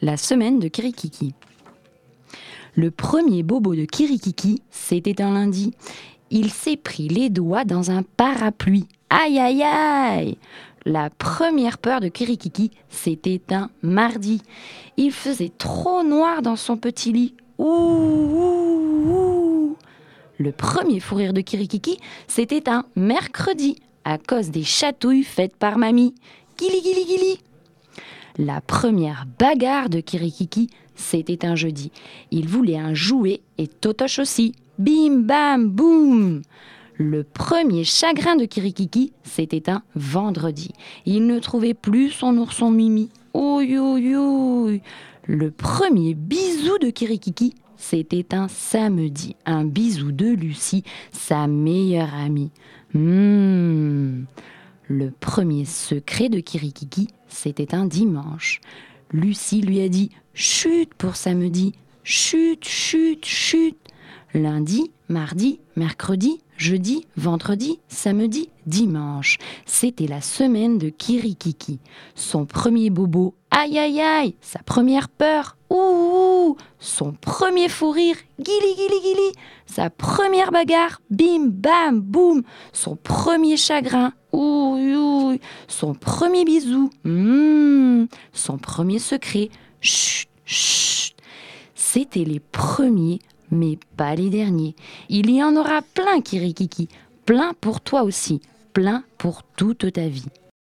La semaine de Kirikiki. Le premier bobo de Kirikiki, c'était un lundi. Il s'est pris les doigts dans un parapluie. Aïe aïe aïe! La première peur de Kirikiki, c'était un mardi. Il faisait trop noir dans son petit lit. Ouh, ouh, ouh. Le premier fou rire de Kirikiki, c'était un mercredi, à cause des chatouilles faites par mamie. Gili gili gili! La première bagarre de Kirikiki, c'était un jeudi. Il voulait un jouet et Totoche aussi. Bim, bam, boum! Le premier chagrin de Kirikiki, c'était un vendredi. Il ne trouvait plus son ourson Mimi. Ouï, ouï, ouï. Le premier bisou de Kirikiki, c'était un samedi. Un bisou de Lucie, sa meilleure amie. Le premier secret de Kirikiki, c'était un dimanche. Lucie lui a dit « chut » pour samedi. Chut, chut, chut. Lundi, mardi, mercredi, jeudi, vendredi, samedi, dimanche. C'était la semaine de Kirikiki. Son premier bobo, aïe aïe aïe, sa première peur, ouh ouh, son premier fou rire, guili guili guili, sa première bagarre, bim bam boum, son premier chagrin, ouh ouh, son premier bisou, son premier secret, chut chut. C'était les premiers, mais pas les derniers. Il y en aura plein, Kirikiki, plein pour toi aussi, plein pour toute ta vie.